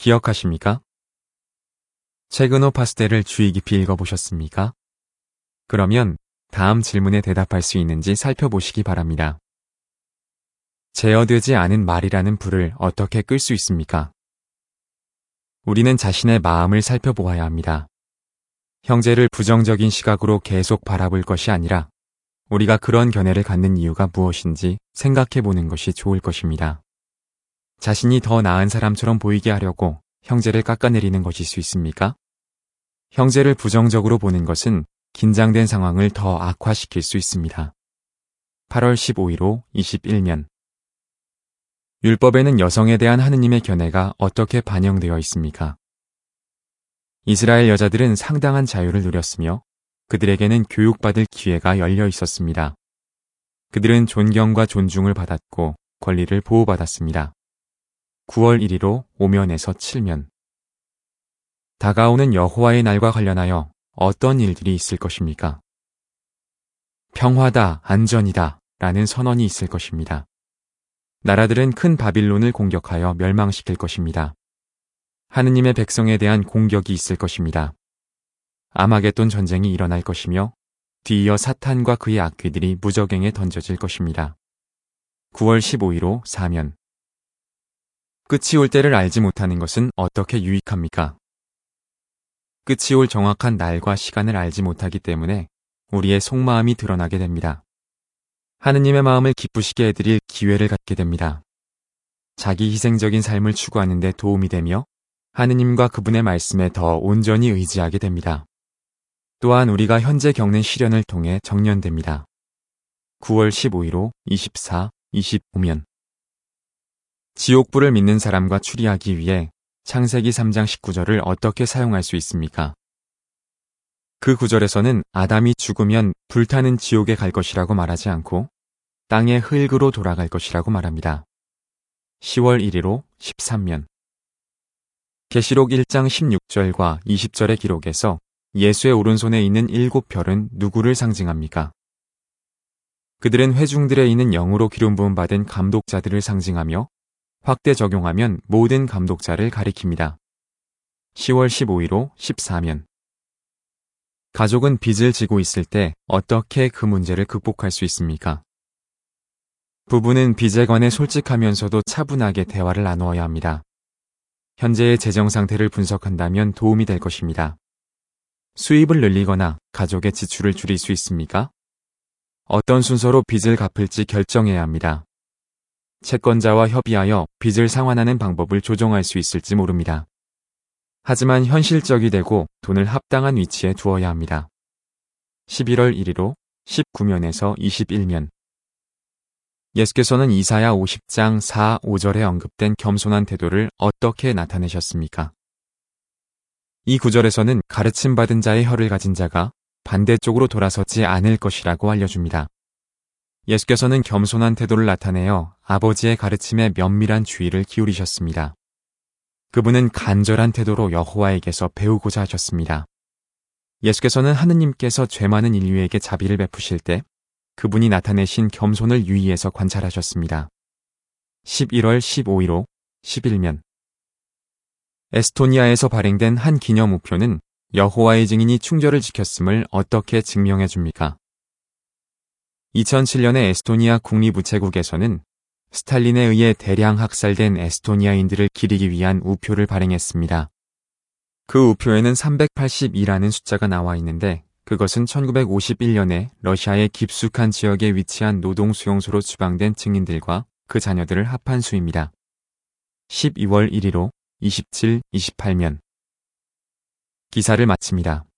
기억하십니까? 최근호 파스텔을 주의 깊이 읽어보셨습니까? 그러면 다음 질문에 대답할 수 있는지 살펴보시기 바랍니다. 제어되지 않은 말이라는 불을 어떻게 끌 수 있습니까? 우리는 자신의 마음을 살펴보아야 합니다. 형제를 부정적인 시각으로 계속 바라볼 것이 아니라 우리가 그런 견해를 갖는 이유가 무엇인지 생각해 보는 것이 좋을 것입니다. 자신이 더 나은 사람처럼 보이게 하려고 형제를 깎아내리는 것일 수 있습니까? 형제를 부정적으로 보는 것은 긴장된 상황을 더 악화시킬 수 있습니다. 8월 15일 21면 율법에는 여성에 대한 하느님의 견해가 어떻게 반영되어 있습니까? 이스라엘 여자들은 상당한 자유를 누렸으며 그들에게는 교육받을 기회가 열려 있었습니다. 그들은 존경과 존중을 받았고 권리를 보호받았습니다. 9월 1일 5면에서 7면 다가오는 여호와의 날과 관련하여 어떤 일들이 있을 것입니까? 평화다, 안전이다 라는 선언이 있을 것입니다. 나라들은 큰 바빌론을 공격하여 멸망시킬 것입니다. 하느님의 백성에 대한 공격이 있을 것입니다. 아마겟돈 전쟁이 일어날 것이며 뒤이어 사탄과 그의 악귀들이 무저갱에 던져질 것입니다. 9월 15일 4면 끝이 올 때를 알지 못하는 것은 어떻게 유익합니까? 끝이 올 정확한 날과 시간을 알지 못하기 때문에 우리의 속마음이 드러나게 됩니다. 하느님의 마음을 기쁘시게 해드릴 기회를 갖게 됩니다. 자기 희생적인 삶을 추구하는 데 도움이 되며 하느님과 그분의 말씀에 더 온전히 의지하게 됩니다. 또한 우리가 현재 겪는 시련을 통해 정련됩니다. 9월 15일 24, 25면 지옥불을 믿는 사람과 추리하기 위해 창세기 3장 19절을 어떻게 사용할 수 있습니까? 그 구절에서는 아담이 죽으면 불타는 지옥에 갈 것이라고 말하지 않고 땅의 흙으로 돌아갈 것이라고 말합니다. 10월 1일 13면 계시록 1장 16절과 20절의 기록에서 예수의 오른손에 있는 7별은 누구를 상징합니까? 그들은 회중들에 있는 영으로 기름 부음 받은 감독자들을 상징하며 확대 적용하면 모든 감독자를 가리킵니다. 10월 15일 14면 가족은 빚을 지고 있을 때 어떻게 그 문제를 극복할 수 있습니까? 부부는 빚에 관해 솔직하면서도 차분하게 대화를 나누어야 합니다. 현재의 재정 상태를 분석한다면 도움이 될 것입니다. 수입을 늘리거나 가족의 지출을 줄일 수 있습니까? 어떤 순서로 빚을 갚을지 결정해야 합니다. 채권자와 협의하여 빚을 상환하는 방법을 조정할 수 있을지 모릅니다. 하지만 현실적이 되고 돈을 합당한 위치에 두어야 합니다. 11월 1일 19면에서 21면 예수께서는 이사야 50장 4, 5절에 언급된 겸손한 태도를 어떻게 나타내셨습니까? 이 구절에서는 가르침받은 자의 혀를 가진 자가 반대쪽으로 돌아서지 않을 것이라고 알려줍니다. 예수께서는 겸손한 태도를 나타내어 아버지의 가르침에 면밀한 주의를 기울이셨습니다. 그분은 간절한 태도로 여호와에게서 배우고자 하셨습니다. 예수께서는 하느님께서 죄 많은 인류에게 자비를 베푸실 때 그분이 나타내신 겸손을 유의해서 관찰하셨습니다. 11월 15일 11면 에스토니아에서 발행된 한 기념 우표는 여호와의 증인이 충절을 지켰음을 어떻게 증명해 줍니까? 2007년에 에스토니아 국립우체국에서는 스탈린에 의해 대량 학살된 에스토니아인들을 기리기 위한 우표를 발행했습니다. 그 우표에는 382라는 숫자가 나와 있는데 그것은 1951년에 러시아의 깊숙한 지역에 위치한 노동수용소로 추방된 증인들과 그 자녀들을 합한 수입니다. 12월 1일 27, 28면 기사를 마칩니다.